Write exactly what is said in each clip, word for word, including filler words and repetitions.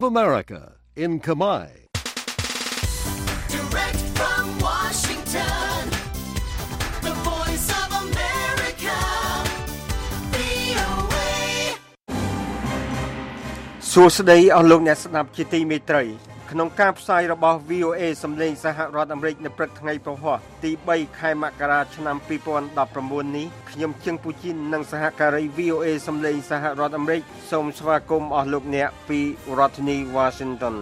America in Khmer. Direct from Washington, the voice of America, វី អូ เอសួស្តីអស់លោកអ្នកស្ដាប់ជាទីមេត្រីក្នុងការផ្សាយរបស់ វី អូ เอ សំឡេងសហរដ្ឋអាមេរិកនៅព្រឹកថ្ងៃប្រហ័សទីបីខែមករាឆ្នាំពីរពាន់ដប់ប្រាំបួននេះខ្ញុំជឹងពូជីននិងសហការី វី អូ เอ សំឡេងសហរដ្ឋអាមេរិកសូមស្វាគមន៍អស់លោកអ្នកពីរដ្ឋធានី Washington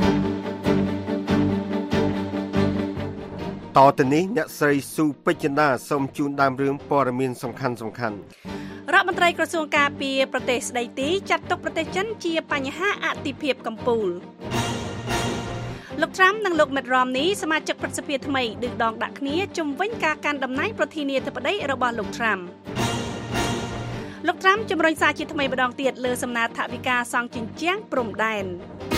តទៅនេះអ្នកស្រីស៊ូពេជ្រចិន្តាសូមជូនដើមរឿងព័ត៌មានសំខាន់សំខាន់រដ្ឋមន្ត្រីក្រសួងការពារប្រទេសស្ដីទីចាត់ទុកប្រទេសចិនជាបញ្ហាអតិភិបកំពូលលោក Trump និងលោក Mitt Romney សមាជិកព្រឹទ្ធសភាថ្មីឌឺដងដាក់គ្នាជំវិញការកាន់តំណែងប្រធានាធិបតីរបស់លោក Trump លោក Trump ជំរុញសារជាថ្មីម្ដងទៀតលើសំណើថវិកាសង់ជញ្ជាំងព្រំដែន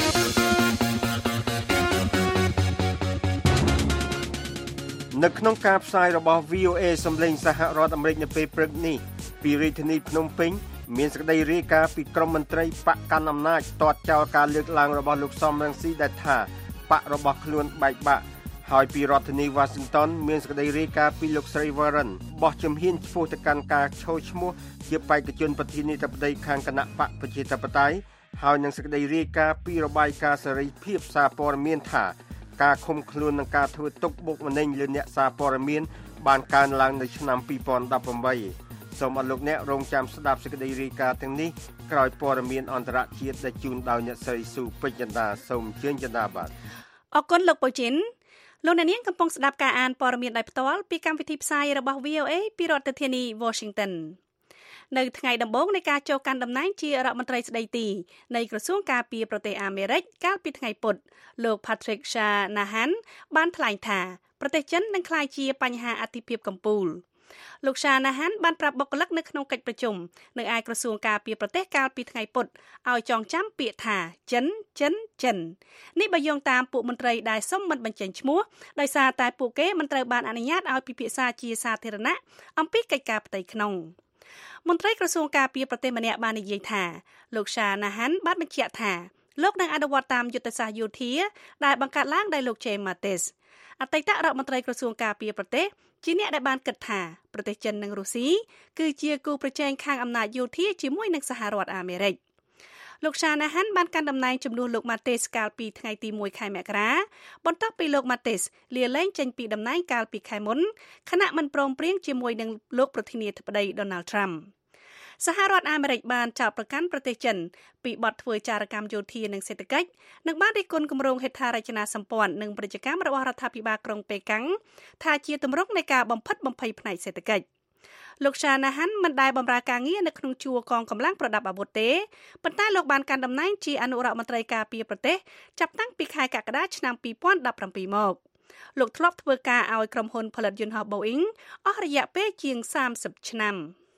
នៅក្នុងការផ្សាយរបស់ វី អូ เอ សំឡេងសហរដ្ឋអាមេរិកនៅពេលព្រឹកនេះពីរាជធានីភ្នំពេញមានសេចក្តីរាយការណ៍ពីក្រុមមន្ត្រីបកកណ្ដាលអំណាចទាត់ចោលការលើកឡើងរបស់លោកសំរងស៊ីដែលថាបករបស់ខ្លួនបែកបាក់ហើយពីរដ្ឋធានី Washington មានសេចក្តីរាយការណ៍ពីលោកស្រី Warren បោះជំហានឆ្ពោះទៅកាន់ការឈរឈ្មោះជាបេក្ខជនប្រធានាធិបតីខាងគណៈបកប្រជាធិបតេយ្យហើយនឹងសេចក្តីរាយការណ៍ពីរបាយការណ៍សេរីភាពសារព័ត៌មានថាការឃុំខ្លួននិងការធ្វើទុកបុកម្នេញលើអ្នកសារព័ត៌មានបានកើនឡើងនៅឆ្នាំពីរពាន់ដប់ប្រាំបីសូមអរលោកអ្នករងចាំស្ដាប់សេចក្តីរាយការណ៍ទាំងនេះក្រោយព័ត៌មានអន្តរជាតិដែលជូនដោយអ្នកស្រីស៊ូពេជ្រចិន្តាសូមជើញចិន្តាបាទអរគុណលោកពូជីនលោកអ្នកនាងកំពុងស្ដាប់ការអានព័ត៌មានដោយផ្ទាល់ពីកម្មវិធីផ្សាយរបស់ វី អូ เอ ពីរដ្ឋធានី Washington នៅថ្ងៃដំបូងនៃការចូលកាន់តំណែងជារដ្ឋមន្ត្រីស្ដីទីនៃក្រសួងការពារប្រទេសអាមេរិកកាលពីថ្ងៃពុធលោក Patrick Shanahan បានថ្លែងថាប្រទេសចិននឹងក្លាយជាបញ្ហាអតិភិបកំពូលលោក Shanahan បានប្រាប់បុគ្គលិកនៅក្នុងកិច្ចប្រជុំនៅឯក្រសួងការពារប្រទេសកាលពីថ្ងៃពុធឲ្យចងចាំពាក្យថាចិនចិនចិននេះបើយោងតាមពួកមន្ត្រីដែលសុំមិនបញ្ចេញឈ្មោះដោយសារតែពួកគេមិនត្រូវបានអនុញ្ញាតឲ្យពិភាក្សាជាសាធារណៈអំពីកិច្ចការផ្ទៃក្នុងមន្ត្រីក្រសួងការពារប្រទេសម្នាក់បាននិយាយថាលោក Shanahan បានបញ្ជាក់ថាលោកនឹងអនុវត្តតាមយុទ្ធសាស្ត្រយោធាដែលបង្កើតឡើងដោយលោក James Mattis អតីតរដ្ឋមន្ត្រីក្រសួងការពារប្រទេសជាអ្នកដែលបានគិតថាប្រទេសចិននិងរុស្ស៊ីគឺជាគូប្រជែងខាងអំណាចយោធាជាមួយនឹងសហរដ្ឋអាមេរិកលោក Shanahan បានកាន់តំណែងជំនួសលោក Mattis កាលពីថ្ងៃទីមួយខែមករាបន្ទាប់ពីលោក Mattis លាលែងចេញពីតំណែងកាលពីខែមុនខណៈមិនព្រមព្រៀងជាមួយនឹងលោកប្រធានាធិបតី Donald Trump សហរដ្ឋអាមេរិកបានចោទប្រកាន់ប្រទេសចិនពីបទធ្វើចារកម្មយោធានិងសេដ្ឋកិច្ចនិងបានរិះគន់គម្រោងហេដ្ឋារចនាសម្ព័ន្ធនិងពាណិជ្ជកម្មរបស់រដ្ឋាភិបាលក្រុងប៉េកាំងថាជាទម្រង់នៃការបំផិតបំភ័យផ្នែកសេដ្ឋកិច្ចលោក Shanahan មិនដែលបម្រើការងារនៅក្នុងជួរកងកម្លាំងប្រដាប់អាវុធទេប៉ុន្តែលោកបានកាន់តំណែងជាអនុរដ្ឋមន្ត្រីការពារប្រទេសចាប់តាំងពីខែកក្កដាឆ្នាំពីរពាន់ដប់ប្រាំពីរមកលោកធ្លាប់ធ្វើការឲ្យក្រុមហ៊ុនផលិតយន្តហោះ Boeing អស់រយៈពេលជាងសាមសិបឆ្នាំ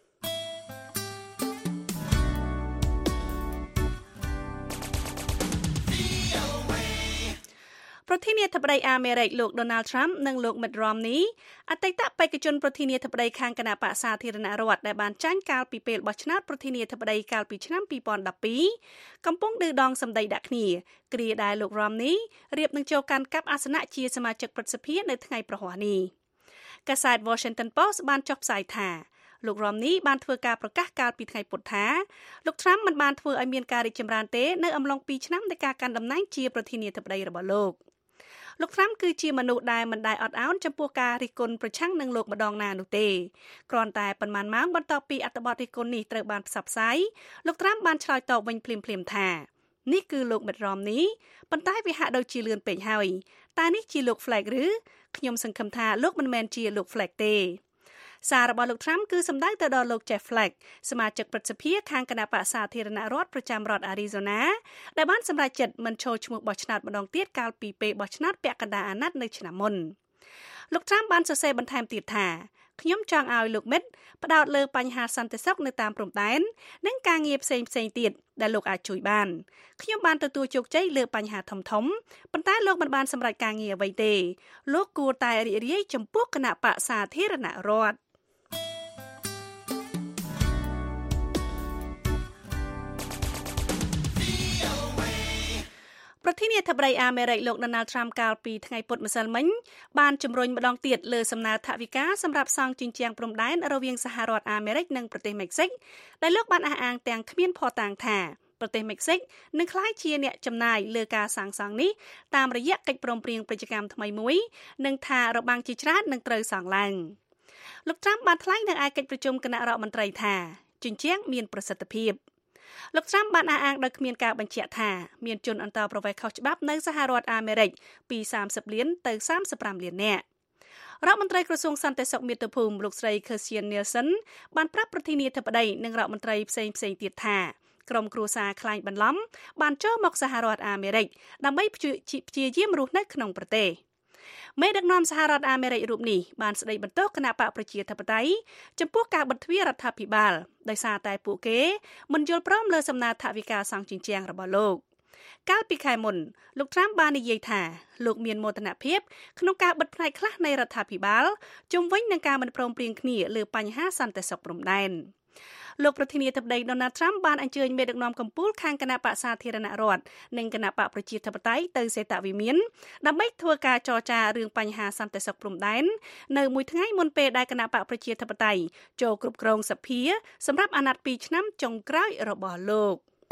ប្រធានាធិបតីអាមេរិកលោក Donald Trump និងលោក Mitt Romney អតីតបេក្ខជនប្រធានាធិបតីខាងគណៈបក្សសាធារណរដ្ឋដែលបានចាញ់កាលពីពេលបោះឆ្នោតប្រធានាធិបតីកាលពីឆ្នាំពីរពាន់ដប់ពីរកំពុងឌឺដងសម្ដីដាក់គ្នាគ្រាដែលលោក Romney រៀបនឹងចូលកាន់កាប់អាសនៈជាសមាជិកព្រឹទ្ធសភានៅថ្ងៃប្រហ័សនេះកាសែត Washington Post បានចុះផ្សាយថាលោក Romney បានធ្វើការប្រកាសកាលពីថ្ងៃពុធថាលោក Trump មិនបានធ្វើឲ្យមានការរីកចម្រើនទេនៅអំឡុងពីរឆ្នាំនៃការកាន់តំណែងជាប្រធានាធិបតីរបស់លោកលោក Trump គឺជាមនុស្សដែលមិនដែលអត់ឱនចំពោះការរិះគន់ប្រឆាំងនឹងលោកម្ដងណានោះទេគ្រាន់តែប៉ុន្មានម៉ោងបន្ទាប់ពីអត្ថបទរិះគន់នេះត្រូវបានផ្សព្វផ្សាយលោក Trump បានឆ្លើយតបវិញភ្លាមៗថានេះគឺលោក Mitt Romney ប៉ុន្តែវាហាក់ដូចជាលឿនពេកហើយតើនេះជាលោក Flake ឬខ្ញុំសង្ឃឹមថាលោកមិនមែនជាលោក Flake ទេសាររបស់លោក Trump គឺសម្ដៅទៅដល់លោក Jeff Flake សមាជិកព្រឹទ្ធសភាខាងគណៈបក្សសាធារណរដ្ឋប្រចាំរដ្ឋ Arizona ដែលបានសម្រេចចិត្តមិនចូលឈ្មោះបោះឆ្នោតម្ដងទៀតកាលពីពេលបោះឆ្នោតពាក់កណ្ដាលអាណត្តិនៅឆ្នាំមុនលោក Trump បានសរសេរបន្ថែមទៀតថាខ្ញុំចង់ឲ្យលោក Mitt ផ្ដោតលើបញ្ហាសន្តិសុខនៅតាមព្រំដែននិងការងារផ្សេងៗទៀតដែលលោកអាចជួយបានខ្ញុំបានទទួលជោគជ័យលើបញ្ហាធំៗប៉ុន្តែលោកមិនបានសម្រេចការងារអ្វីទេលោកគួរតែរីករាយចំពោះគណៈបក្សសាធារណរដ្ឋនាធិបតីអាមេរិកលោក Donald Trump កាលពីថ្ងៃពុធម្សិលមិញបានជំរុញម្ដងទៀតលើសំណើថវិកាសម្រាប់សង់ជញ្ជាំងព្រំដែនរវាងសហរដ្ឋអាមេរិកនិងប្រទេសមិចស៊ិកដែលលោកបានអះអាងទាំងគ្មានភស្តុតាងថាប្រទេសមិចស៊ិកនឹងក្លាយជាអ្នកចំណាយលើការសាងសង់នេះតាមរយៈកិច្ចព្រមព្រៀងពាណិជ្ជកម្មថ្មីមួយនិងថារបាំងជាច្រើននឹងត្រូវសង់ឡើងលោក Trump បានថ្លែងនៅឯកិច្ចប្រជុំគណៈរដ្ឋមន្ត្រីថាជញ្ជាំងមានប្រសិទ្ធភាពលោក Trump បានអះអាងដោយគ្មានការបញ្ជាក់ថាមានជនអន្តោប្រវេសន៍ខុសច្បាប់នៅសហរដ្ឋអាមេរិកពីសាមសិបលានទៅសាមសិបប្រាំលាននាក់រដ្ឋមន្ត្រីក្រសួងសន្តិសុខមាតុភូមិលោកស្រី Kirstjen Nielsen បានប្រាប់ប្រធានាធិបតីនិងរដ្ឋមន្ត្រីផ្សេងៗទៀតថាក្រុមគ្រួសារខ្លែងបន្លំបានចូលមកសហរដ្ឋអាមេរិកដើម្បីព្យាយាមរស់នៅក្នុងប្រទេសមេដឹកនាំសហរដ្ឋអាមេរិករូបនេះបានស្ដីបន្ទោសគណៈបកប្រជាធិបតេយ្យចំពោះការបិទទ្វាររដ្ឋាភិបាលដោយសារតែពួកគេមិនយល់ព្រមលើសំណើថវិកាសង់ជញ្ជាំងរបស់លោកកាលពីខែមុនលោក Trump បាននិយាយថាលោកមានមោទនភាពក្នុងការបិទផ្នែកខ្លះនៃរដ្ឋាភិបាលជុំវិញនឹងការមិនព្រមព្រៀងគ្នាលើបញ្ហាសន្តិសុខព្រំដែនលោកប្រធានាធិបតី Donald Trump បានអញ្ជើញមេដឹកនាំកម្ពុជាខាងគណៈបក្សសាធារណរដ្ឋនិងគណៈបកប្រជាធិបតេយ្យទៅសេតវិមានដើម្បីធ្វើការចរចារឿងបញ្ហាសន្តិសុខព្រំដែននៅមួយថ្ងៃមុនពេលដែលគណៈបកប្រជាធិបតេយ្យចូលគ្រប់គ្រងសភាសម្រាប់អាណត្តិពីរឆ្នាំចុងក្រោយរបស់លោក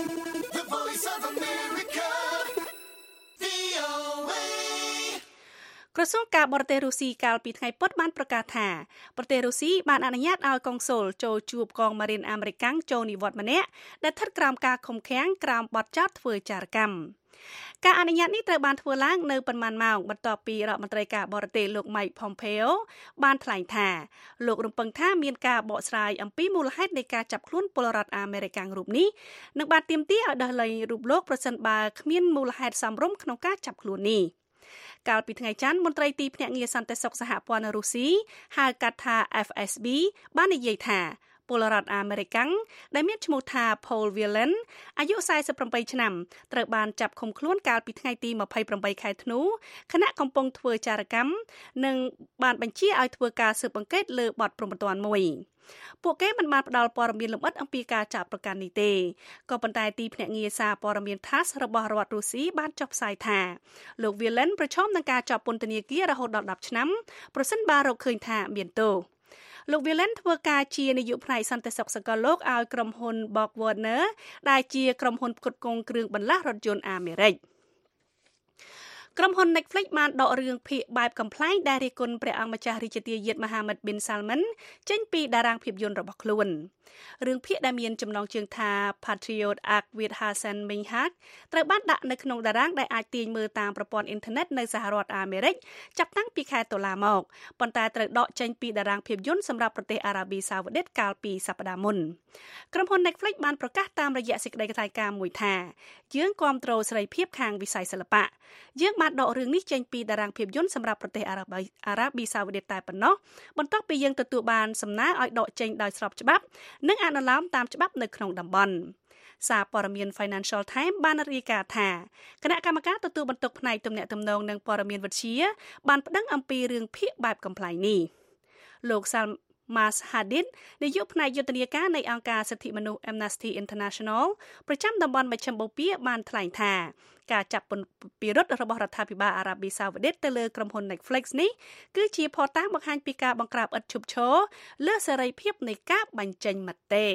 The Voice of America, វី អូ เอក្រសួងការបរទេសរុស្ស៊ីកាលពីថ្ងៃពុធបានប្រកាសថាប្រទេសរុស្ស៊ីបានអនុញ្ញាតឲ្យកុងស៊ុលចូលជួបកងម៉ារីនអាមេរិកចូលនិវត្តន៍ម្នាក់ដែលស្ថិតក្រោមការឃុំឃាំងក្រោមបទចោទធ្វើចារកម្មការអនុញ្ញាតនេះត្រូវបានធ្វើឡើងនៅប៉ុន្មានម៉ោងបន្ទាប់ពីរដ្ឋមន្ត្រីការបរទេសលោក Mike Pompeo បានថ្លែងថាលោករំពឹងថាមានការបកស្រាយអំពីមូលហេតុនៃការចាប់ខ្លួនពលរដ្ឋអាមេរិករូបនេះនិងបានទាមទារឲ្យដោះលែងរូបលោកប្រសិនបើគ្មានមូលហេតុសមរម្យក្នុងការចាប់ខ្លួននេះកាលពីថ្ងៃច័ន្ទមន្ត្រីទីភ្នាក់ងារសន្តិសុខសហព័ន្ធរុស្ស៊ីហៅកាត់ថា เอฟ เอส บี បាននិយាយថាពលរដ្ឋអាមេរិកដែលមានឈ្មោះថា Paul Whelan អាយុสี่สิบแปดឆ្នាំត្រូវបានចាប់ឃុំខ្លួនកាលពីថ្ងៃទីยี่สิบแปดខែធ្នូខណៈកំពុងធ្វើចារកម្មនិងបានបញ្ជាឲ្យធ្វើការស៊ើបអង្កេតលើបទព្រហ្មទណ្ឌមួយពួកគេមិនបានផ្ដល់ព័ត៌មានលម្អិតអំពីការចាប់ប្រកាន់នេះទេក៏ប៉ុន្តែទីភ្នាក់ងារសារព័ត៌មាន TASS របស់រដ្ឋរុស្ស៊ីបានចុះផ្សាយថាលោក Whelan ប្រឈមនឹងការចាប់ពន្ធនាគាររហូតដល់ដប់ឆ្នាំប្រសិនបើរកឃើញថាមានទោសលោក Whelan ធ្វើការជានាយកផ្នែកសន្តិសុខសកលលោកឲ្យក្រុមហ៊ុន Borg Warner ដែលជាក្រុមហ៊ុនផ្គត់ផ្គង់គ្រឿងបន្លាស់រថយន្តអាមេរិកក្រុមហ៊ុន Netflix បានដករឿងភាគបែបកំប្លែងដែលរិះគន់ព្រះអង្គម្ចាស់រាជទាយាទ Mohammed bin Salman ចេញពីតារាងភាពយន្តរបស់ខ្លួនរឿងភាគដែលមានចំណងជើងថា Patriot Act with Hassan Minhaj ត្រូវបានដាក់នៅក្នុងតារាងដែលអាចទាញមើលតាមប្រព័ន្ធអ៊ីនធឺណិតនៅសហរដ្ឋអាមេរិកចាប់តាំងពីខែតុលាមកប៉ុន្តែត្រូវដកចេញពីតារាងភាពយន្តសម្រាប់ប្រទេសអារ៉ាប៊ីសាអូឌីតកាលពីសប្តាហ៍មុនក្រុមហ៊ុន Netflix បានប្រកាសតាមរយៈសេចក្តីថ្លែងការណ៍មួយថាយើងគាំទ្រសេរីភាពខាងវិស័យសិល្បៈយើងបានដករឿងនេះចេញពីតារាងភាពយន្តសម្រាប់ប្រទេសអារ៉ាប៊ីអារ៉ាប៊ីសាអូឌីតតែប៉ុណ្ណោះបន្ទាប់ពីយើងទទួលបានសំណើឲ្យដកចេញដោយស្របច្បាប់និងអនុលោមតាមច្បាប់នៅក្នុងតំបន់សារព័ត៌មាន Financial Times បានរាយការណ៍ថាគណៈកម្មការទទួលបន្ទុកផ្នែកទំនាក់ទំនងនិងព័ត៌មានវិទ្យាបានប្តឹងអំពីរឿងភាគបែបកំប្លែងនេះលោក Salmas Hadid នាយកផ្នែកយុទ្ធនាការនៃអង្គការសិទ្ធិមនុស្ស Amnesty International ប្រចាំតំបន់មជ្ឈិមបូព៌ាបានថ្លែងថាការចាប់ពិរុទ្ធរបស់រដ្ឋាភិបាលអារ៉ាប៊ីសាអូឌីតទៅលើក្រុមហ៊ុន Netflix នេះគឺជាភស្តុតាងបង្ហាញពីការបង្ក្រាបឥតឈប់ឈរលើសេរីភាពនៃការបញ្ចេញមតិ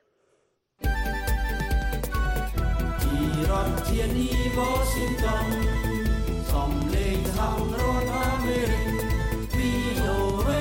រដ្ឋធានី Washington សំឡេងសហរដ្ឋអាមេរិក វី អូ เอ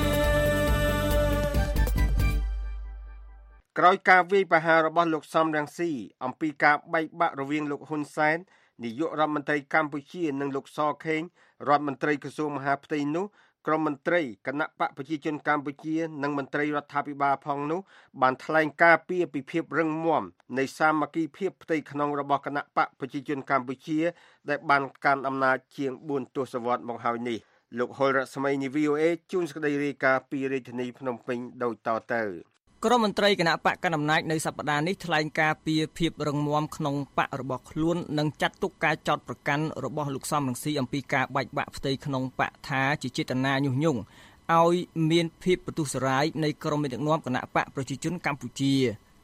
ក្រោយការវាយប្រហាររបស់លោកសំរងស៊ីអំពីការបែកបាក់រវាងលោកហ៊ុនសែននាយករដ្ឋមន្ត្រីកម្ពុជានិងលោកសខេងរដ្ឋមន្ត្រីក្រសួងមហាផ្ទៃនោះក្រុមមន្ត្រីគណៈបកប្រជាជនកម្ពុជានិងមន្ត្រីរដ្ឋាភិបាលផងនោះបានថ្លែងការពីពីភាពរឹងមាំនៃសាមគ្គីភាពផ្ទៃក្នុងរបស់គណៈបកប្រជាជនកម្ពុជាដែលបានកាន់អំណាចជាងបួនទសវត្សរ៍មកហើយនេះលោកហុលរស្មីនី វី អូ เอ ជួនសេចក្តីរាយការណ៍ពីរាជធានីភ្នំពេញដូចតទៅក្រុមមន្ត្រីគណៈបកកណ្ដាលអំណាចនៅសប្តាហ៍នេះថ្លែងការពីភាពរឹងមាំក្នុងបករបស់ខ្លួននិងចាត់ទុកការចោទប្រកាន់របស់លោកសំរងស៊ីអំពីការបែកបាក់ផ្ទៃក្នុងបកថាជាចេតនាញុះញង់ឲ្យមានភាពបន្ទុះសារាយនៃក្រុមមេដឹកនាំគណៈបកប្រជាជនកម្ពុជា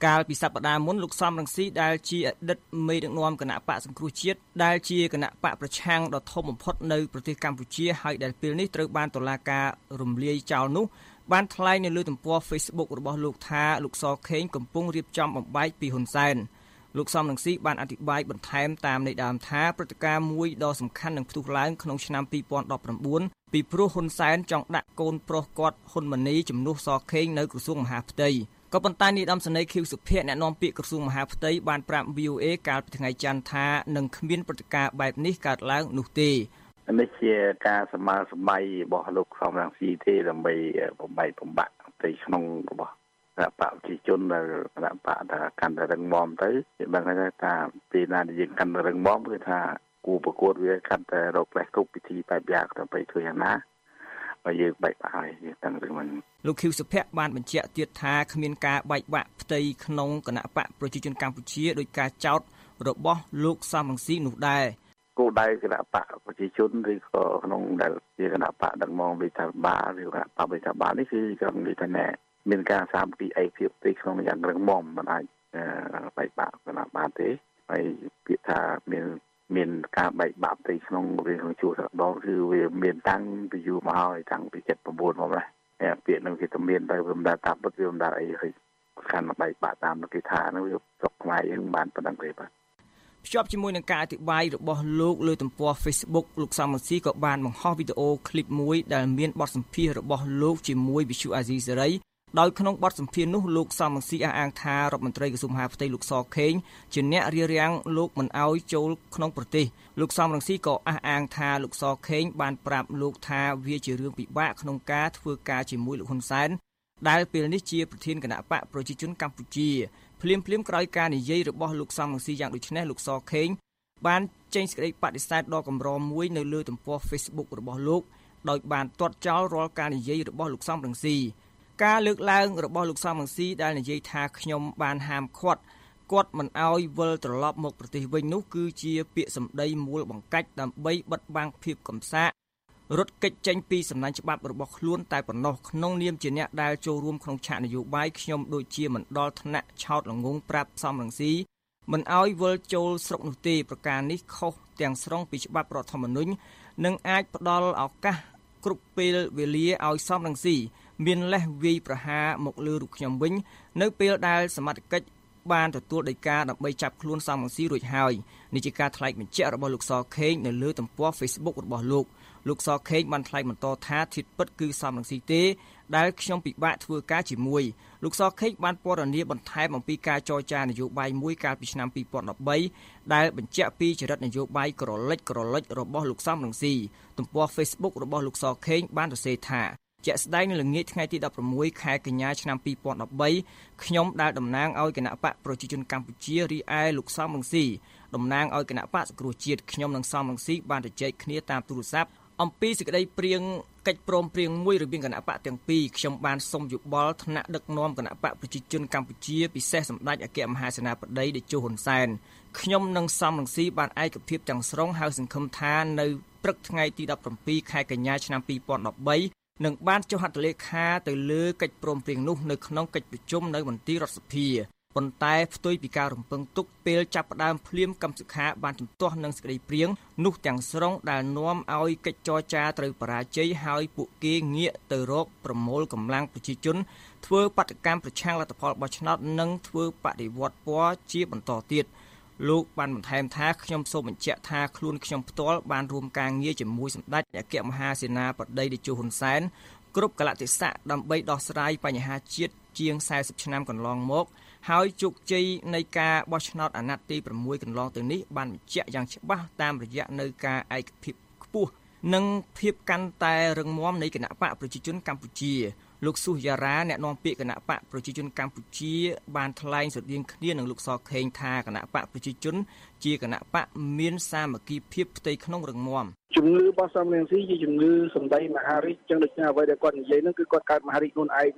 កាលពីសប្តាហ៍មុនលោកសំរងស៊ីដែលជាអតីតមេដឹកនាំគណៈបកសង្គ្រោះជាតិដែលជាគណៈបកប្រឆាំងដ៏ធំបំផុតនៅប្រទេសកម្ពុជាហើយដែលពេលនេះត្រូវបានតុលាការរំលាយចោលនោះបានថ្លែងនៅលើទំព័រ Facebook របស់លោកថាលោកសខេងកំពុងរៀបចំបំបែកពីហ៊ុនសែនលោកសំរងស៊ីបានអធិប្បាយបន្ថែមតាមន័យដើមថាព្រឹត្តិការណ៍មួយដ៏សំខាន់នឹងផ្ទុះឡើងក្នុងឆ្នាំពីរពាន់ដប់ប្រាំបួនពីព្រោះហ៊ុនសែនចង់ដាក់កូនប្រុសគាត់ហ៊ុនម៉ាណីជំនួសសខេងនៅក្រសួងមហាផ្ទៃក៏ប៉ុន្តែនាយឧត្តមសេនីយ៍ខៀវសុភ័ក្រអ្នកនាំពាក្យក្រសួងមហាផ្ទៃបានប្រាប់ វី អូ អេ កាលពីថ្ងៃច័ន្ទថានឹងគ្មានព្រឹត្តិការណ៍បែបនេះកើតឡើងនោះទេនេះជាការសមាសម័យរបស់លោកសំរងស៊ីទេដើម្បីបំបែកបំបាក់ទៅក្នុងរបស់គណៈបកប្រជាជនដែលគណៈបកថាកាន់តែរឹងមាំទៅគេដឹងថាពេលណាដែលយើងកាន់តែរឹងមាំគឺថាគូប្រកួតវាកាន់តែរកលេសគ្រប់ពិធីបែបយ៉ាងដើម្បីធ្វើយ៉ាងណាបើយើងបែកបាក់ហើយយើងដឹងរឿងមិនលោកខៀវសុភ័ក្របានបញ្ជាក់ទៀតថាគ្មានការបែកបាក់ផ្ទៃក្នុងគណៈបកប្រជាជនកម្ពុជាដោយការចោទរបស់លោកសំរងស៊ីនោះដែរគោលដៅគណៈបកប្រជាជនឬក៏ក្នុងដែលជាគណៈបកដឹកនាំវិធានបាលឬគណៈបកវិធានបាលនេះគឺចង់និយាយថាណែមានការសាមគ្គីឯកភាពទីក្នុងយ៉ាងរឹងមាំមិនអាចបែកបាក់គណៈបានទេហើយពាក្យថាមានមានការបែកបាក់ទីក្នុងរឿងក្នុងជួរដងគឺវាមានតាំងពីយូរមកហើយតាំងពីเจ็ดเก้าមកណាពាក្យនឹងគេទៅមានតែវាមិនដែលតាមពិតវាមិនដែលអីហើយខាន់បែកបាក់តាមគេថានោះវាស្រុកខ្មែរយើងបានប៉ុណ្ណឹងទេបាទភ្ជាប់ជាមួយនឹងការអធិប្បាយរបស់លោកលើទំព័រ Facebook លោកសំរងស៊ីក៏បានបង្ហោះវីដេអូឃ្លីបមួយដែលមានបទសម្ភាសន៍របស់លោកជាមួយវិទ្យុអាស៊ីសេរីដោយក្នុងបទសម្ភាសន៍នោះលោកសំរងស៊ីអះអាងថារដ្ឋមន្ត្រីក្រសួងមហាផ្ទៃលោកសខេងជាអ្នករារាំងលោកមិនអោយចូលក្នុងប្រទេសលោកសំរងស៊ីក៏អះអាងថាលោកសខេងបានប្រាប់លោកថាវាជារឿងពិបាកក្នុងការធ្វើការជាមួយលោកហ៊ុនសែនដែលពេលនេះជាប្រធានគណៈបកប្រជាជនកម្ពុជាភ្លាមភ្លាមក្រោយការនិយាយរបស់លោកសំរងស៊ីយ៉ាងដូចនេះលោកសខេងបានចេញសេចក្តីបដិសេធដ៏កម្រមួយនៅលើទំព័រ Facebook របស់លោកដោយបានទាត់ចោលរាល់ការនិយាយរបស់លោកសំរងស៊ីការលើកឡើងរបស់លោកសំរងស៊ីដែលនិយាយថាខ្ញុំបានហាមឃាត់គាត់មិនអោយវិលត្រឡប់មកប្រទេសវិញនោះគឺជាពាក្យសម្ដីមូលបង្កាច់ដើម្បីបិទបាំងភាពកំសាករត់គេចចេញពីសំណាញ់ច្បាប់របស់ខ្លួនតែប៉ុណ្ណោះក្នុងនាមជាអ្នកដែលចូលរួមក្នុងឆាកនយោបាយខ្ញុំដូចជាមិនដល់ថ្នាក់ឆោតល្ងងប្រាប់សំរងស៊ីមិនអោយវិលចូលស្រុកនោះទេប្រការនេះខុសទាំងស្រុងពីច្បាប់រដ្ឋធម្មនុញ្ញនិងអាចផ្ដល់ឱកាសគ្រប់ពេលវេលាឲ្យសំរងស៊ីមានលេសវាយប្រហារមកលើរូបខ្ញុំវិញនៅពេលដែលសមត្ថកិច្ចបានទទួលដីកាដើម្បីចាប់ខ្លួនសំរងស៊ីរួចហើយនេះជាការថ្លែងបញ្ជាក់របស់លោកសខេងនៅលើទំព័រ Facebook របស់លោកលោកសខេងបានថ្លែងបន្តថាធៀបពិតគឺសំរងស៊ីទេដែលខ្ញុំពិបាកធ្វើការជាមួយលោកសខេងបានពណ៌នាបន្ថែមអំពីការចរចានយោបាយមួយកាលពីឆ្នាំពីរពាន់ដប់បីដែលបញ្ជាក់ពីចរិតនយោបាយក្រលិចក្រលិចរបស់លោកសំរងស៊ីទំព័រ Facebook របស់លោកសខេងបានសរសេរថាជាក់ស្ដែងនៅល្ងាចថ្ងៃទីដប់ប្រាំមួយខែកញ្ញាឆ្នាំពីរពាន់ដប់បីខ្ញុំដែលតំណាងឲ្យគណៈបកប្រជាជនកម្ពុជារីឯលោកសំរងស៊ីតំណាងឲ្យគណៈបកសង្គ្រោះជាតិខ្ញុំនិងសំរងស៊ីបានជជែកគ្នាតាមទូរស័ព្ទអំពីសេចក្តីព្រៀងកិច្ចព្រមព្រៀងមួយរវាងគណៈបកទាំងពីរខ្ញុំបានសុំយោបល់ថ្នាក់ដឹកនាំគណៈបកប្រជាជនកម្ពុជាពិសេសសម្ដេចអគ្គមហាសេនាបតីតេជោហ៊ុនសែនខ្ញុំនិងសំរងស៊ីបានឯកភាពទាំងស្រុងហើយសង្ឃឹមថានៅព្រឹកថ្ងៃទីដប់ប្រាំពីរខែកញ្ញាឆ្នាំពីរពាន់ដប់បីនឹងបានចុះហត្ថលេខាទៅលើកិច្ចព្រមព្រៀងនោះនៅក្នុងកិច្ចប្រជុំនៅមន្ទីររដ្ឋសភាប៉ុន្តែផ្ទុយពីការរំពឹងទុកពេលចាប់ផ្ដើមភ្លាមកម្មសិក្ខាបានជំទាស់នឹងសេចក្តីព្រៀងនោះទាំងស្រុងដែលនាំឲ្យកិច្ចចរចាត្រូវបរាជ័យហើយពួកគេងាកទៅរកប្រមូលកម្លាំងប្រជាជនធ្វើបដកម្មប្រឆាំងលទ្ធផលបោះឆ្នោតនិងធ្វើបដិវត្តពណ៌ជាបន្តទៀតលោកបានបន្ថែមថាខ្ញុំសូមបញ្ជាក់ថាខ្លួនខ្ញុំផ្ទាល់បានរួមការងារជាមួយសម្ដេចអគ្គមហាសេនាបតីតេជោហ៊ុនសែនគ្រប់កលៈទេសៈដើម្បីដោះស្រាយបញ្ហាជាតិជាងសែសិបឆ្នាំកន្លងមកហើយជោគជ័យនៃការបោះឆ្នោតអាណត្តិទីប្រាំមួយកន្លងទៅនេះបានបញ្ជាក់យ៉ាងច្បាស់តាមរយៈនៅការឯកភាពខ្ពស់និងភាពកាន់តែរឹងមាំនៃគណៈបកប្រជាជនកម្ពុជាលោកសុយារ៉ាអ្នកនាំពាក្យគណៈបកប្រជាជនកម្ពុជាបានថ្លែងស្រដៀងគ្នានឹងលោកសខេងថាគណៈបកប្រជាជនជាគណៈបកមានសាមគ្គីភាពផ្ទៃក្នុងរឹងមាំជំងឺរបស់សំរងស៊ីជាជំងឺសម្ដីមហារីកចឹងដូចអ្វីដែលគាត់និយាយហ្នឹងគឺគាត់កើតមហារីកខ្លួនឯងហ្នឹង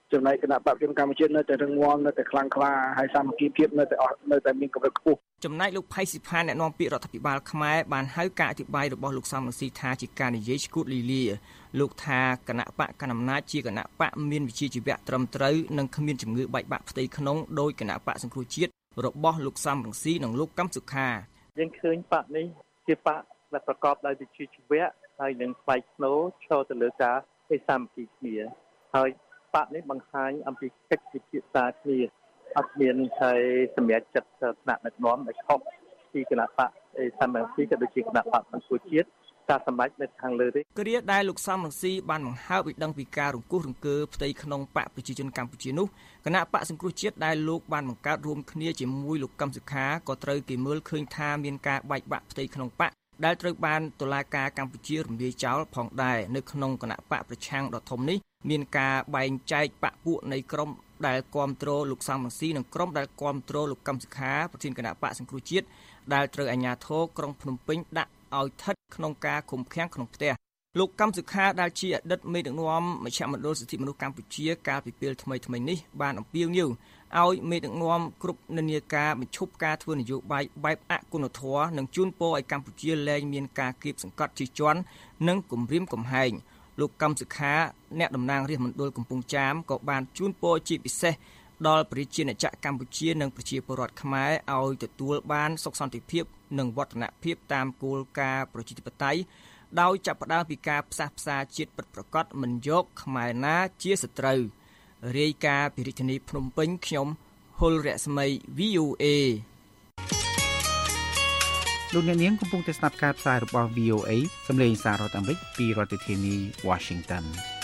ចំណែកគណៈបព្វជិកម្ពុជានៅតែរឹងមាំនៅតែខ្លាំងក្លាហើយសាមគ្គីភាពនៅតែអស់នៅតែមានកម្រិតខ្ពស់ចំណែកលោកផៃស៊ីផានអ្នកនាំពាក្យរដ្ឋាភិបាលខ្មែរបានហៅការអធិប្បាយរបស់លោកសំរងស៊ីថាជាការនិយាយឈ្គួតលីលាលោកថាគណៈបកកណ្ដាលអំណាចជាគណៈបកមានវិជ្ជាជីវៈត្រឹមត្រូវនិងគ្មានជំងឺបែកបាក់ផ្ទៃក្នុងដោយគណៈបកសង្គ្រោះជាតិរបស់លោកសំរងស៊ីនិងលោកកឹមសុខាយើងឃើញបកនេះជាបកដែលប្រកបដោយវិជ្ជាជីវៈហើយនឹងស្បែកស្នូឈរទៅលើការឯសាមគ្គីគ្នាហើយបកនេះបង្ហាញអំពីកិច្ចពិភាក្សាគ្នាអត់មានហើយសម្រាប់ចិត្តថ្នាក់ដឹកនាំឲ្យខុសពីគណៈបកឯសាមគ្គីក៏ដូចជាគណៈបកសង្គ្រោះជាតិការសម្ដែងនៅខាងលើនេះគ្រាដែលលោកសំរងស៊ីបានបង្ហើបឲ្យដឹងពីការរង្គោះរង្គើផ្ទៃក្នុងបកប្រជាជនកម្ពុជានោះគណៈបកសង្គ្រោះជាតិដែលលោកបានបង្កើតរួមគ្នាជាមួយលោកកឹមសុខាក៏ត្រូវគេមើលឃើញថាមានការបែកបាក់ផ្ទៃក្នុងបកដែលត្រូវបានតុលាការកម្ពុជារំលាយចោលផងដែរនៅក្នុងគណៈបកប្រឆាំងដ៏ធំនេះមានការបែងចែកបកពួកនៃក្រុមដែលគ្រប់គ្រងលោកសំរងស៊ីនិងក្រុមដែលគ្រប់គ្រងលោកកឹមសុខាប្រធានគណៈបកសង្គ្រោះជាតិដែលត្រូវអាជ្ញាធរក្រុងភ្នំពេញដាក់ឲ្យស្ថិតក្នុងការឃុំឃាំងក្នុងផ្ទះលោកកឹមសុខាដែលជាអតីតមេដឹកនាំមជ្ឈមណ្ឌលសិទ្ធិមនុស្សកម្ពុជាកាលពីពេលថ្មីៗនេះបានអំពាវនាវឲ្យមេដឹកនាំគ្រប់និន្នាការបញ្ឈប់ការធ្វើនយោបាយបែបអគុណធម៌និងជូនពរឲ្យកម្ពុជាលែងមានការគៀបសង្កត់ជិះជាន់និងគំរាមកំហែងលោកកឹមសុខាអ្នកតំណាងរាជមណ្ឌលកំពង់ចាមក៏បានជូនពរជាពិសេសដល់ប្រជាជនកម្ពុជានិងប្រជាពលរដ្ឋខ្មែរឲ្យទទួលបានសុខសន្តិភាពនិងវឌ្ឍនភាពតាមគោលការណ៍ប្រជាធិបតេយ្យដោយចាប់ផ្ដើមពីការផ្សះផ្សាជាតិពិតប្រាកដមិនយកខ្មែរណាជាសត្រូវរាយការណ៍ពីរាជធានីភ្នំពេញខ្ញុំហុលរស្មី វី អូ អេលោកអ្នកនាងកំពុងតែស្ដាប់ការផ្សាយរបស់ វី អូ អេ សំឡេងសាររដ្ឋអាមេរិកពីរដ្ឋធានី Washington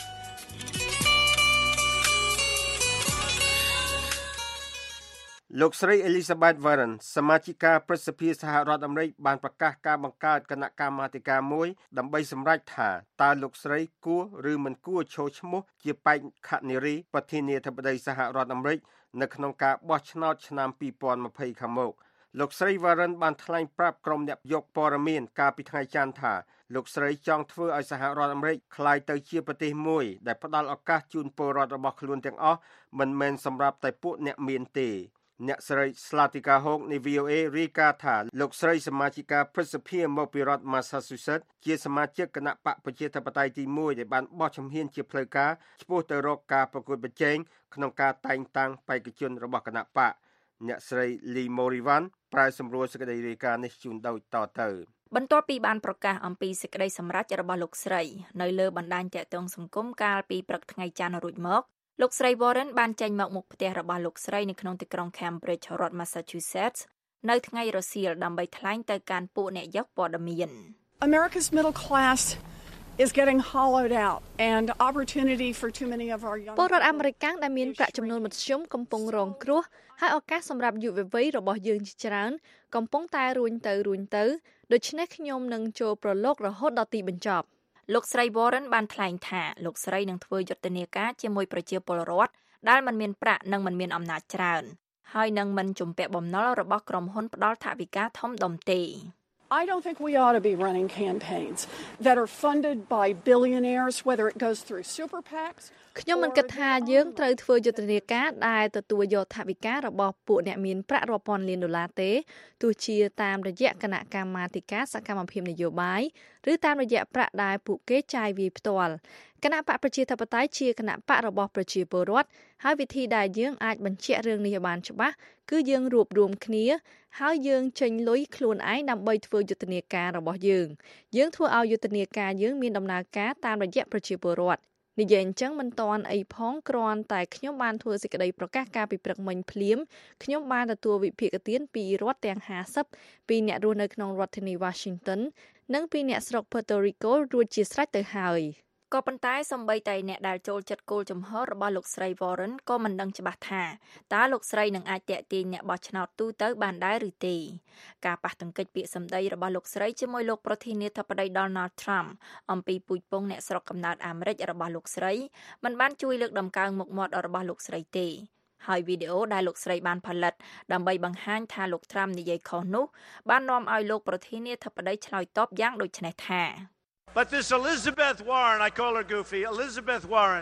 លោកស្រី Elizabeth Warren សមាជិកាប្រសិទ្ធិសហរដ្ឋអាមេរិកបានប្រកាសការបង្កើតគណៈកម្មាធិការមួយដើម្បីសម្រេចថាតើលោកស្រីគួរឬមិនគួរចូលឈ្មោះជាបេក្ខនារីប្រធានាធិបតីសហរដ្ឋអាមេរិកនៅក្នុងការបោះឆ្នោតឆ្នាំពីរពាន់ยี่สิบខាងមុខលោកស្រី Warren បានថ្លែងប្រាប់ក្រុមអ្នកយកព័ត៌មានកាលពីថ្ងៃច័ន្ទថាលោកស្រីចង់ធ្វើឲ្យសហរដ្ឋអាមេរិកក្លាយទៅជាប្រទេសមួយដែលផ្ដល់ឱកាសជូនពលរដ្ឋរបស់ខ្លួនទាំងអស់មិនមែនសម្រាប់តែពួកអ្នកមានទេអ្នកស្រី Slatika Hawk នៃ វី អូ អេ រាយការណ៍ថាលោកស្រីសមាជិកាប្រសិទ្ធិមកពីរដ្ឋ Massachusetts ជាសមាជិកគណៈបកប្រជាធិបតេយ្យទីមួយដែលបានបោះជំហានជាផ្លូវការឆ្ពោះទៅរកការប្រកួតប្រជែងក្នុងការតែងតាំងបេក្ខជនរបស់គណៈបកអ្នកស្រី Lee Morivan ប្រើសម្រួលសេចក្តីរាយការណ៍នេះជូនដោយតទៅបន្ទាប់ពីបានប្រកាសអំពីសេចក្តីសម្រេចរបស់លោកស្រីនៅលើបណ្ដាញទាក់ទងសង្គមកាលពីព្រឹកថ្ងៃច័ន្ទរួចមកលោកស្រី Warren បានចេញមកមុខផ្ទះរបស់លោកស្រីនៅក្នុងទីក្រុង Cambridge រដ្ឋ Massachusetts នៅថ្ងៃរសៀលដើម្បីថ្លែងទៅកាន់ពួកអ្នកយកព័ត៌មាន America's middle class is getting hollowed out and opportunity for too many of our young ពលរដ្ឋអាមេរិកដែលមានប្រាក់ចំណូលមធ្យមកំពុងរងគ្រោះហើយឱកាសសម្រាប់យុវវ័យរបស់យើងជាច្រើនកំពុងតែរួញទៅរួញទៅដូច្នេះខ្ញុំនឹងចូលប្រឡូករហូតដល់ទីបញ្ចប់លោកស្រី Warren បានថ្លែងថាលោកស្រីនឹងធ្វើយុទ្ធនាការជាមួយប្រជាពលរដ្ឋដែលមិនមានប្រាក់និងមិនមានអំណាចច្រើនហើយនឹងមិនជំពាក់បំណុលរបស់ក្រុមហ៊ុនផ្ដល់ថវិកាធំដុំទេ I don't think we ought to be running campaigns that are funded by billionaires whether it goes through super PACs ខ្ញុំមិនគិតថាយើងត្រូវធ្វើយុទ្ធនាការដែលទទួលយកថវិការបស់ពួកអ្នកមានប្រាក់រាប់ពាន់លានដុល្លារទេទោះជាតាមរយៈគណៈកម្មាធិការសកម្មភាពនយោបាយឬតាមរយៈប្រាក់ដែលពួកគេចាយវាយផ្ទាល់គណៈបកប្រជាធិបតេយ្យជាគណៈបករបស់ប្រជាពលរដ្ឋហើយវិធីដែលយើងអាចបញ្ជាក់រឿងនេះឲ្យបានច្បាស់គឺយើងរួបរวมគ្នាហើយយើងចេញលុយខ្លួនឯងដើម្បីធ្វើយុទ្ធនាការរបស់យើងយើងធ្វើឲ្យយុទ្ធនាការយើងមានដំណើរការតាមរយៈប្រជាពលរដ្ឋនិយាយអញ្ចឹងមិនតាន់អីផងគ្រាន់តែខ្ញុំបានធ្វើសេចក្តីប្រកាសការពីព្រឹកមិញភ្លាមខ្ញុំបានទទួលវិភាគទានពីរដ្ឋទាំងห้าสิบពីអ្នករស់នៅក្នុងរដ្ឋធានី Washington និងពីអ្នកស្រុក Puerto Rico រួចជាស្រេចទៅហើយក៏ប៉ុន្តែសម្បីតែអ្នកដែលចូលចិត្តគោលជំហររបស់លោកស្រី Warren ក៏មិនដឹងច្បាស់ថាតើលោកស្រីនឹងអាចទាក់ទាញអ្នកបោះឆ្នោតទូទៅបានដែរឬទេការប៉ះទង្គិចពាក្យសម្ដីរបស់លោកស្រីជាមួយលោកប្រធានាធិបតី Donald Trump អំពីពូជពង្សអ្នកស្រុកកំណើតអាមេរិករបស់លោកស្រីមិនបានជួយលើកដំកើងមុខមាត់របស់លោកស្រីទេហើយវីដេអូដែលលោកស្រីបានផលិតដើម្បីបង្ហាញថាលោក Trump និយាយខុសនោះបាននាំឲ្យលោកប្រធានាធិបតីឆ្លើយតបយ៉ាងដូចនេះថា But this Elizabeth Warren, I call her Goofy, Elizabeth Warren,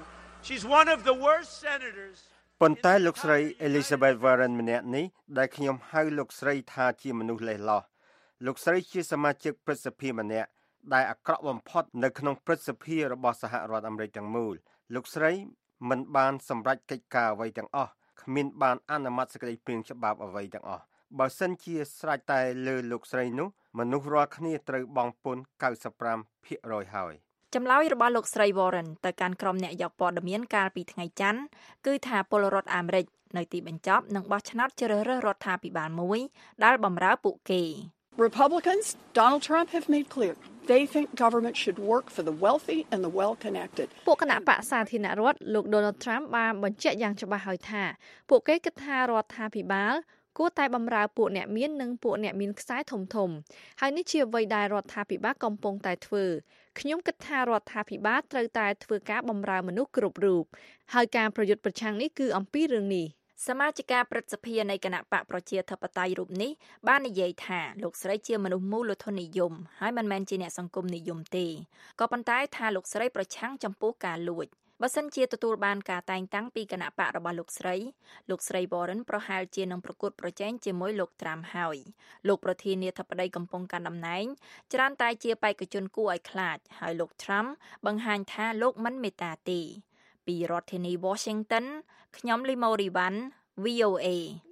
She's one of the worst senators ប៉ុន្តែលោកស្រី Elizabeth Warren ម្នាក់នេះដែលខ្ញុំហៅលោកស្រីថាជាមនុស្សលេះលោះលោកស្រីជាសមាជិកព្រឹទ្ធសភាម្នាក់ដែលអាក្រក់បំផុតនៅក្នុងព្រឹទ្ធសភារបស់សហរដ្ឋអាមេរិកទាំងមូលលោកស្រីមិនបានសម្រេចកិច្ចការអ្វីទាំងអស់គ្មានបានអនុម័តសេចក្តីព្រាងច្បាប់អ្វីទាំងអស់បើសិនជាស្រេចតែលើលោកស្រីនោះមនុស្សរាល់គ្នាត្រូវបង់ពន្ធ កៅសិបប្រាំភាគរយ ហើយចម្លើយរបស់លោកស្រី Warren ទៅកាន់ក្រុមអ្នកយកព័ត៌មានកាលពីថ្ងៃច័ន្ទគឺថាពលរដ្ឋអាមេរិកនៅទីបញ្ចប់នឹងបោះឆ្នោតជ្រើសរើសរដ្ឋាភិបាលមួយដែលបម្រើពួកគេ Republicans, Donald Trump have made clear they think government should work for the wealthy and the well-connected. ពួកគណៈបកសាធារណរដ្ឋលោក Donald Trump បានបញ្ជាក់យ៉ាងច្បាស់ហើយថាពួកគេគិតថារដ្ឋាភិបាលគួរតែបម្រើពួកអ្នកមាននិងពួកអ្នកមានខ្សែធំធំហើយនេះជាអ្វីដែលរដ្ឋាភិបាលកំពុងតែធ្វើខ្ញុំគិតថារដ្ឋាភិបាលត្រូវតែធ្វើការបម្រើមនុស្សគ្រប់រូបហើយការប្រយុទ្ធប្រឆាំងនេះគឺអំពីរឿងនេះសមាជិកព្រឹទ្ធសភានៃគណៈបកប្រជាធិបតេយ្យរូបនេះបាននិយាយថាលោកស្រីជាមនុស្សមូលធននិយមហើយមិនមែនជាអ្នកសង្គមនិយមទេក៏ប៉ុន្តែថាលោកស្រីប្រឆាំងចំពោះការលួចបើសិនជាទទួលបានការតែងតាំងពីគណៈបករបស់លោកស្រីលោកស្រី Warren ប្រហែលជានឹងប្រកួតប្រជែងជាមួយលោក Trump ហើយលោកប្រធានាធិបតីកំពុងកាន់តំណែងច្រើនតែជាបេក្ខជនគួរឲ្យខ្លាចហើយលោក Trump បង្ហាញថាលោកមិនមេត្តាទេពីរដ្ឋធានី Washington ខ្ញុំលីម៉ូរីវ៉ាន់ វី អូ เอ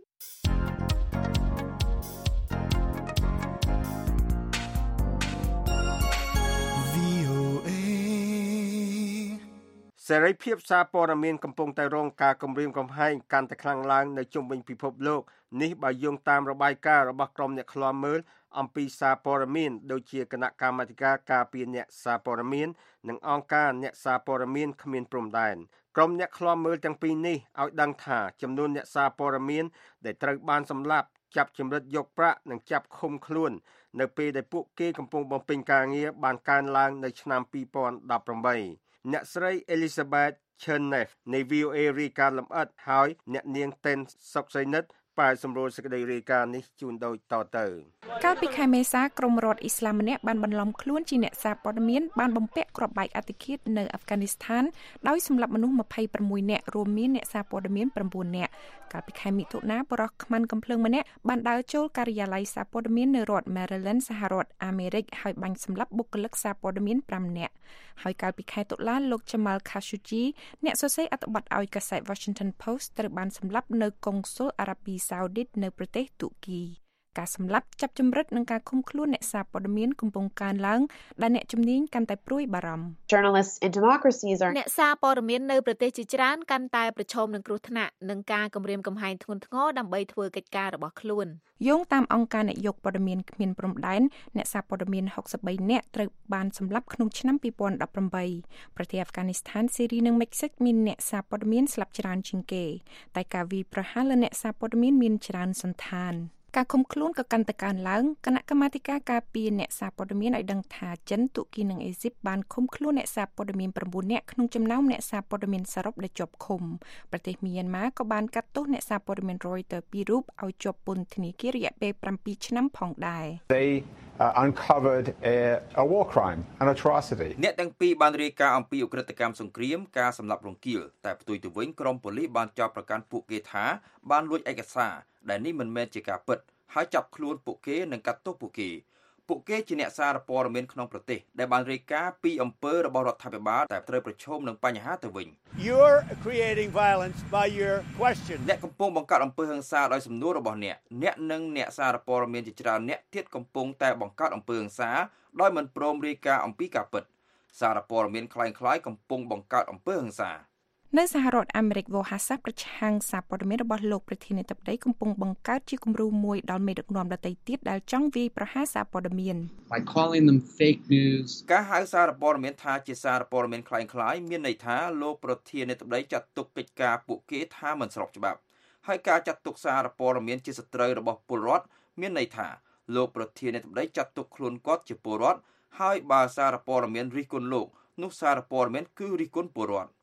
សេរីភាពសារព័ត៌មានកំពុងតែរងការគំរាមកំហែងកាន់តែខ្លាំងឡើងនៅជុំវិញពិភពលោកនេះបើយោងតាមរបាយការណ៍របស់ក្រុមអ្នកឃ្លាំមើលអំពីសារព័ត៌មានដូចជាគណៈកម្មាធិការការពារអ្នកសារព័ត៌មាននិងអង្គការអ្នកសារព័ត៌មានគ្មានព្រំដែនក្រុមអ្នកឃ្លាំមើលទាំងពីរនេះឲ្យដឹងថាចំនួនអ្នកសារព័ត៌មានដែលត្រូវបានសម្លាប់ចាប់ជំរិតយកប្រាក់និងចាប់ឃុំខ្លួននៅពេលដែលពួកគេកំពុងបំពេញការងារបានកើនឡើងនៅឆ្នាំពីរពាន់ដប់ប្រាំបីអ្នកស្រី Elizabeth Cherneff នៃ វី អូ เอ រាយការណ៍លម្អិតហើយអ្នកនាង Ten សុកសីនិតប៉ែសម្រួលសេចក្តីរាយការណ៍នេះជូនដូចតទៅកាលពីខែមេសាក្រុមរដ្ឋអ៊ីស្លាមម្នាក់បានបន្លំខ្លួនជាអ្នកសារព័ត៌មានបានបំពាក់គ្រាប់បែកអធិឃាតនៅអាហ្វហ្គានីស្ថានដោយសម្លាប់មនុស្ស ម្ភៃប្រាំមួយ នាក់រួមមានអ្នកសារព័ត៌មាន ប្រាំបួន នាក់កាលពីខែមិថុនាបរិះខ្មាន់កំភ្លើងម្នាក់បានដើរចូលការិយាល័យសារព័ត៌មាននៅរដ្ឋ Maryland សហរដ្ឋអាមេរិកហើយបាញ់សម្លាប់បុគ្គលិកសារព័ត៌មាន ប្រាំ នាក់ហើយកាលពីខែតុលាលោក Jamal Khashoggi អ្នកសរសេរអត្ថបទឲ្យកាសែត Washington Post ត្រូវបានសម្លាប់នៅកុងស៊ុលអារ៉ាប៊ីសាអូឌីតនៅប្រទេសទូគីការសម្លាប់ចាប់ចម្រិតនិងការឃុំខ្លួនអ្នកសារព័ត៌មានកំពុងកើនឡើងដែលអ្នកជំនាញកាន់តែព្រួយបារម្ភ Journalists in democracies are អ្នកសារព័ត៌មាននៅប្រទេសជាច្រើនកាន់តែប្រឈមនឹងគ្រោះថ្នាក់និងការគំរាមកំហែងធ្ងន់ធ្ងរដើម្បីធ្វើកិច្ចការរបស់ខ្លួនយោងតាមអង្គការអ្នកយកព័ត៌មានគ្មានព្រំដែនអ្នកសារព័ត៌មាន ហុកសិបបី នាក់ត្រូវបានសម្លាប់ក្នុងឆ្នាំពីរពាន់ដប់ប្រាំបីប្រទេសអាហ្វហ្គានីស្ថានស៊េរីនិងមិចស៊ិកមានអ្នកសារព័ត៌មានស្លាប់ច្រើនជាងគេតែការវាយប្រហារលើអ្នកសារព័ត៌មានមានច្រើនសន្តានការឃុំខ្លួនក៏កាន់តែកើនឡើងគណៈកម្មាធិការការពារអ្នកសារព័ត៌មានឲ្យដឹងថាចិនទូគីនិងអេស៊ីបបានឃុំខ្លួនអ្នកសារព័ត៌មាន ប្រាំបួន នាក់ក្នុងចំណោមអ្នកសារព័ត៌មានសរុបដែលជាប់ឃុំប្រទេសមីយ៉ាន់ម៉ាក៏បានកាត់ទោសអ្នកសារព័ត៌មាន Reuters ពីររូបឲ្យជាប់ពន្ធនាគាររយៈពេលប្រាំពីរឆ្នាំផងដែរ They uh, uncovered a, a war crime, an atrocity. អ្នកទាំងពីរបានរាយការណ៍អំពីឧក្រិដ្ឋកម្មសង្គ្រាមការសម្លាប់រង្គាលតែផ្ទុយទៅវិញក្រុមប៉ូលីសបានចោទប្រកាន់ពួកគេថាបានលួចឯកសារដែលនេះមិនមែនជាការពិតហើយចាប់ខ្លួនពួកគេនិងកាត់ទោសពួកគេពួកគេជាអ្នកសារព័ត៌មានក្នុងប្រទេសដែលបានរាយការណ៍ពីអំពើរបស់រដ្ឋាភិបាលតែត្រូវប្រឈមនឹងបញ្ហាទៅវិញ You're creating violence by your question អ្នកកំពុងបង្កើតអំពើហិង្សាដោយសំណួររបស់អ្នកអ្នកនិងអ្នកសារព័ត៌មានជាច្រើនអ្នកទៀតកំពុងតែបង្កើតអំពើហិង្សាដោយមិនព្រមរាយការណ៍អំពីការពិតសារព័ត៌មានคล้ายៗកំពុងបង្កើតអំពើហិង្សានៅសហរដ្ឋអាមេរិកវ៉ូហាសាប្រឆាំងសារព័ត៌មានរបស់លោកប្រធានាធិបតីកំពុងបង្កើតជាគំរូមួយដល់មេដឹកនាំដទៃទៀតដែលចង់វាយប្រហារសារព័ត៌មាន By calling them fake news ការហៅសារព័ត៌មានថាជាសារព័ត៌មានคล้ายៗមានន័យថាលោកប្រធានាធិបតីចាត់ទុកកិច្ចការពួកគេថាមិនស្របច្បាប់ហើយការចាត់ទុកសារព័ត៌មានជាសត្រូវរបស់ពលរដ្ឋមានន័យថាលោកប្រធានាធិបតីចាត់ទុកខ្លួនគាត់ជាពលរដ្ឋហើយបើសារព័ត៌មានរិះគន់លោកនោះសារព័ត៌មានគឺរិះគន់ពលរដ្ឋ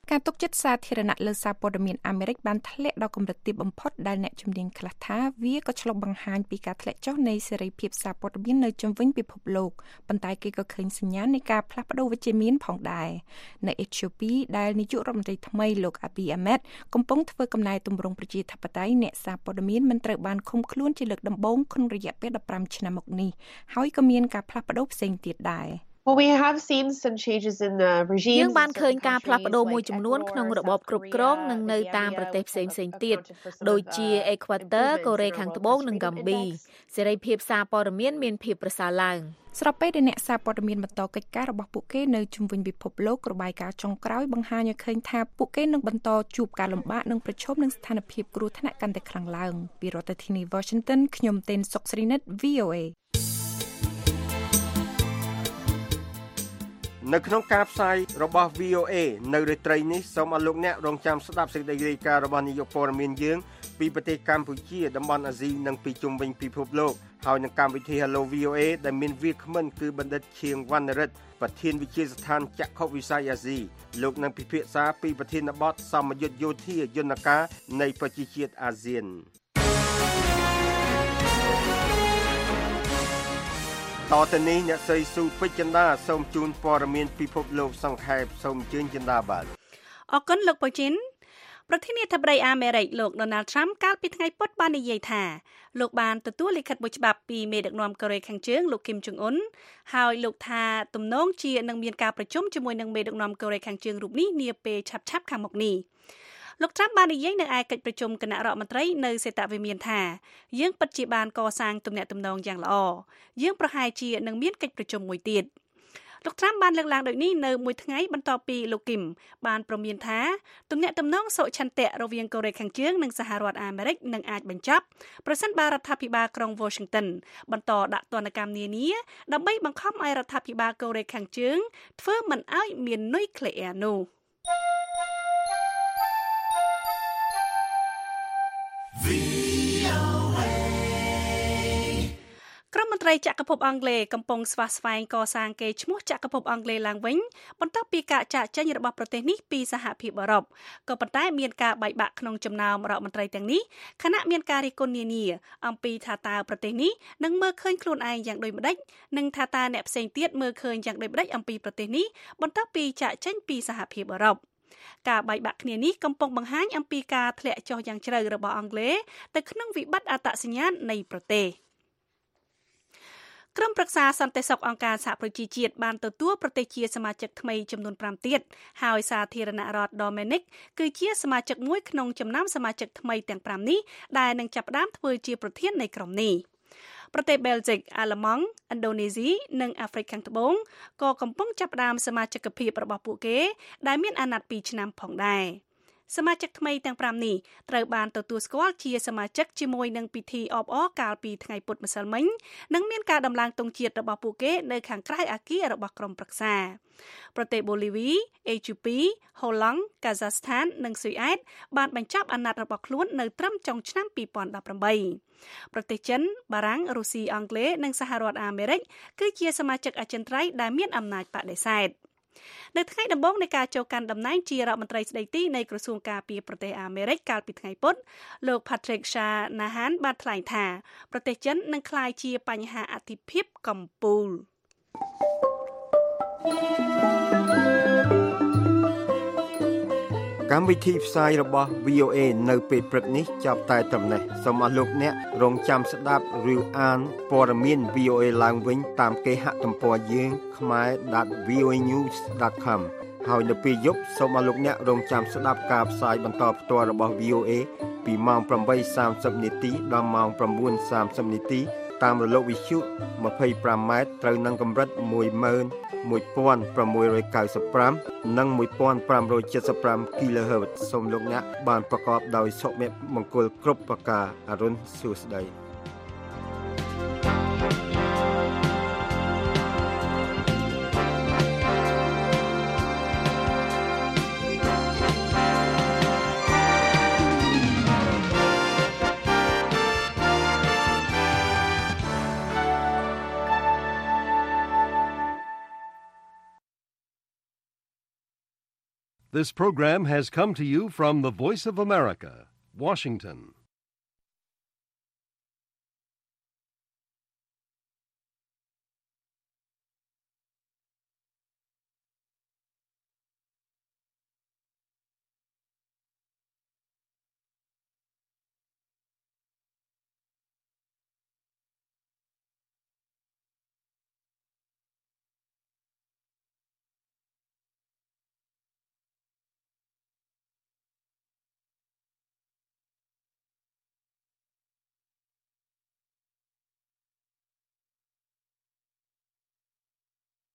ការទុកចិត្តសាធារណៈលើសារព័ត៌មានអាមេរិកបានធ្លាក់ដល់កម្រិតទាបបំផុតដែលអ្នកជំនាញខ្លះថាវាក៏ឆ្លុះបង្ហាញពីការធ្លាក់ចុះនៃសេរីភាពសារព័ត៌មាននៅជុំវិញពិភពលោកប៉ុន្តែគេក៏ឃើញសញ្ញានៃការផ្លាស់ប្តូរវិជ្ជមានផងដែរនៅអេត្យូពីដែលនាយករដ្ឋមន្ត្រីថ្មីលោក Abiy Ahmed កំពុងធ្វើកំណែទម្រង់ប្រជាធិបតេយ្យអ្នកសារព័ត៌មានមិនត្រូវបានឃុំខ្លួនជាលើកដំបូងក្នុងរយៈពេលដប់ប្រាំឆ្នាំមកនេះហើយក៏មានការផ្លាស់ប្តូរផ្សេងទៀតដែរ Well, we have seen some changes in the regime. យើងបានឃើញការផ្លាស់ប្តូរមួយចំនួនក្នុងរបបគ្រប់គ្រងនិងនៅតាមប្រទេសផ្សេងៗទៀតដូចជាអេក្វាទ័រ កូរ៉េខាងត្បូងនិងហ្គាំប៊ីសេរីភាពសារព័ត៌មានមានភាពប្រសើរឡើងស្របពេលដែលអ្នកសារព័ត៌មានបន្តកិច្ចការរបស់ពួកគេនៅជុំវិញពិភពលោករបាយការណ៍ចុងក្រោយបង្ហាញឲ្យឃើញថាពួកគេនឹងបន្តជួបការលំបាកនិងប្រឈមនឹងស្ថានភាពគ្រោះថ្នាក់កាន់តែខ្លាំងឡើងពីរដ្ឋធានី Washington ខ្ញុំទេនសុកស្រីនិត វី អូ เอនៅក្នុងការផ្សាយរបស់ វី អូ เอ នៅរាត្រីនេះសូមអរលោកអ្នករងចាំស្ដាប់សេចក្តីរាយការណ៍របស់នាយកព័ត៌មានយើងពីប្រទេសកម្ពុជាតំបន់អាស៊ីនិងពីជុំវិញពិភពលោកហើយនឹងកម្មវិធី Hello វី អូ เอ ដែលមានវាគ្មិនគឺបណ្ឌិតឈៀងវណ្ណរិទ្ធប្រធានវិទ្យាស្ថានចក្ខុវិស័យអាស៊ីលោកនឹងពិភាក្សាពីប្រធានបទសមយុទ្ធយោធាយន្តការនៃប្រជាជាតិអាស៊ានតទៅនេះអ្នកស្រីស៊ូពេជ្រចិន្តាសូមជូនព័ត៌មានពិភពលោកសង្ខេបសូមអញ្ជើញចិន្តាបាទអរគុណលោកបូជីនប្រធានាធិបតីអាមេរិកលោក Donald Trump កាលពីថ្ងៃពុធបាននិយាយថាលោកបានទទួលលិខិតមួយច្បាប់ពីមេដឹកនាំកូរ៉េខាងជើងលោក Kim Jong Un ហើយលោកថាទំនងជានឹងមានការប្រជុំជាមួយនឹងមេដឹកនាំកូរ៉េខាងជើងរូបនេះនាពេលឆាប់ៗខាងមុខនេះលោក Trump បាននិយាយនៅឯកិច្ចប្រជុំគណៈរដ្ឋមន្ត្រីនៅសេតវិមានថាយើងពិតជាបានកសាងទំនាក់ទំនងយ៉ាងល្អយើងប្រហែលជានឹងមានកិច្ចប្រជុំមួយទៀតលោក Trump បានលើកឡើងដូចនេះនៅមួយថ្ងៃបន្ទាប់ពីលោក Kim បានប្រមានថាទំនាក់ទំនងសុឆន្ទៈរវាងកូរ៉េខាងជើងនិងសហរដ្ឋអាមេរិកនឹងអាចបញ្ចប់ប្រសិនបើរដ្ឋាភិបាលក្រុង Washington បន្តដាក់ទណ្ឌកម្មនានាដើម្បីបង្ខំឲ្យរដ្ឋាភិបាលកូរ៉េខាងជើងធ្វើមិនឲ្យមាននុយក្លេអ៊ែរនោះក្រុមមន្ត្រីចក្រភពអង់គ្លេសកំពុងស្វាស្វែងកសាងកេរ្តិ៍ឈ្មោះចក្រភពអង់គ្លេសឡើងវិញបន្ទាប់ពីការចាកចេញរបស់ប្រទេសនេះពីសហភាពអឺរ៉ុបក៏ប៉ុន្តែមានការបែកបាក់ក្នុងចំណោមរដ្ឋមន្ត្រីទាំងនេះខណៈមានការរិះគន់នានាអំពីថាតើប្រទេសនេះនឹងមើលឃើញខ្លួនឯងយ៉ាងដូចម្តេចនិងថាតើអ្នកផ្សេងទៀតមើលឃើញយ៉ាងដូចម្តេចអំពីប្រទេសនេះបន្ទាប់ពីចាកចេញពីសហភាពអឺរ៉ុបការបែកបាក់គ្នានេះកំពុងបង្ហាញអំពីការធ្លាក់ចុះយ៉ាងជ្រៅរបស់អង់គ្លេសទៅក្នុងវិបត្តិអត្តសញ្ញាណនៃប្រទេសក្រុមប្រឹក្សាសន្តិសុខអង្គការសហប្រជាជាតិបានទទួលប្រទេសជាសមាជិកថ្មីចំនួនប្រាំទៀតហើយសាធារណរដ្ឋដូមេនិកគឺជាសមាជិកមួយក្នុងចំណោមសមាជិកថ្មីទាំងប្រាំនេះដែលនឹងចាប់ផ្ដើមធ្វើជាប្រធាននៃក្រុមនេះប្រទេសបែលហ្សិកអាល្លឺម៉ង់ឥណ្ឌូនេស៊ីនិងអាហ្វ្រិកខាងត្បូងក៏កំពុងចាប់ផ្ដើមសមាជិកភាពរបស់ពួកគេដែលមានអាណត្តិពីរឆ្នាំផងដែរសមាជិកថ្មីទាំងប្រាំនេះត្រូវបានទទួលស្គាល់ជាសមាជិកជាមួយនឹងពិធីអបអរកាលពីថ្ងៃពុធម្សិលមិញនិងមានការដំឡើងទង់ជាតិរបស់ពួកគេនៅខាងក្រៅអគាររបស់ក្រុមប្រឹក្សាប្រទេសបូលីវីអេត្យូពីហូឡង់កាហ្សាស្ថាននិងស៊ុយអែតបានបញ្ចប់អាណត្តិរបស់ខ្លួននៅត្រឹមចុងឆ្នាំពីរពាន់ដប់ប្រាំបីប្រទេសចិនបារាំងរុស្ស៊ីអង់គ្លេសនិងសហរដ្ឋអាមេរិកគឺជាសមាជិកអចិន្ត្រៃយ៍ដែលមានអំណាចបដិសេធនៅថ្ងៃដំបូងនៃការចូលកាន់តំណែងជារដ្ឋមន្ត្រីស្ដីទីនៃក្រសួងការពារប្រទេសអាមេរិកកាលពីថ្ងៃពុធលោក Patrick Shanahan បានថ្លែងថាប្រទេសចិននឹងក្លាយជាបញ្ហាអធិភាពកំពូលកម្មវិធីផ្សាយរបស់ វី អូ เอ នៅពេលព្រឹកនេះចាប់តែត្រឹមនេះសូមអរលោកអ្នករងចាំស្ដាប់ឬអានព័ត៌មាន វី អូ เอ ឡើងវិញតាមគេហទំព័រយើង ខ្មែរ ដត វី អូ เอ ញូស ដត com ហើយនៅពេលយប់សូមអរលោកអ្នករងចាំស្ដាប់ការផ្សាយបន្តផ្ទាល់របស់ វី អូ เอ ពីម៉ោង ប្រាំបីសាមសិប នាទីដល់ម៉ោង ប្រាំបួនសាមសិប នាទីតាមរលកវិទ្យុ ម្ភៃប្រាំ ម៉ែត្រត្រូវនឹងកម្រិត មួយម៉ឺនមួយពាន់ប្រាំមួយរយកៅសិបប្រាំ និងមួយពាន់ប្រាំរយចិតសិបប្រាំ គីឡូហឺតសូមលោកអ្នកបានប្រកបដោយសុភមង្គលគ្រប់ប្រការអរុនសួស្តី This program has come to you from the Voice of America, Washington.